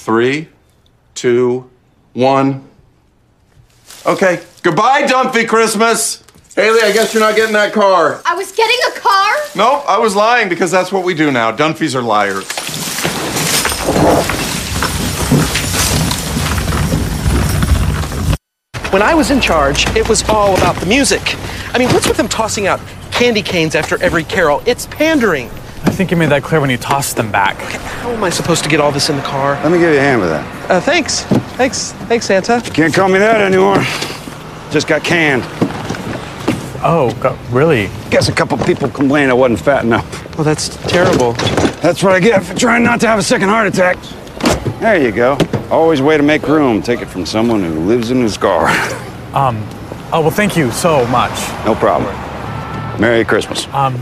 3, 2, 1. Okay. Goodbye, Dunphy Christmas. Haley, I guess you're not getting that car. I was getting a car? Nope, I was lying because that's what we do now. Dunphys are liars. When I was in charge, it was all about the music. I mean, what's with them tossing out candy canes after every carol? It's pandering. I think you made that clear when you tossed them back. Okay, how am I supposed to get all this in the car? Let me give you a hand with that. Thanks. Thanks, Santa. Can't call me that anymore. Just got canned. Oh, God, really? Guess a couple people complained I wasn't fat enough. Well, that's terrible. That's what I get for trying not to have a second heart attack. There you go. Always a way to make room. Take it from someone who lives in his car. Oh, well, thank you so much. No problem. Merry Christmas.